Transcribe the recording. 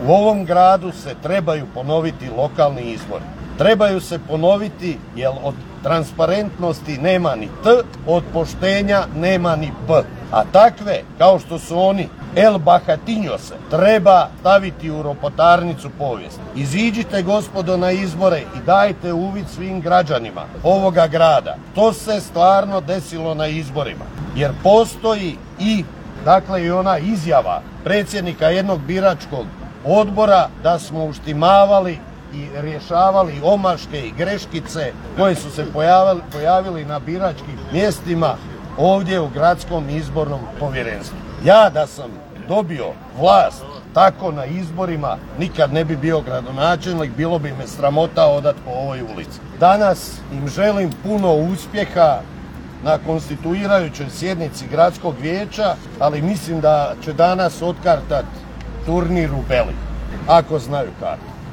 u ovom gradu se trebaju ponoviti lokalni izbori. Trebaju se ponoviti jer od transparentnosti nema ni T, od poštenja nema ni P. A takve, kao što su oni, El Bahatinjose, treba staviti u ropotarnicu povijesti. Iziđite gospodo na izbore i dajte uvid svim građanima ovoga grada. To se stvarno desilo na izborima. Jer postoji i ona izjava predsjednika jednog biračkog odbora da smo uštimavali i rješavali omaške i greškice koje su se pojavili na biračkim mjestima ovdje u Gradskom izbornom povjerenstvu. Ja da sam dobio vlast tako na izborima nikad ne bi bio gradonačelnik, bilo bi me sramota odat po ovoj ulici. Danas im želim puno uspjeha na konstituirajućoj sjednici Gradskog vijeća, ali mislim da će danas otkartat turnir u Beli, ako znaju kartu.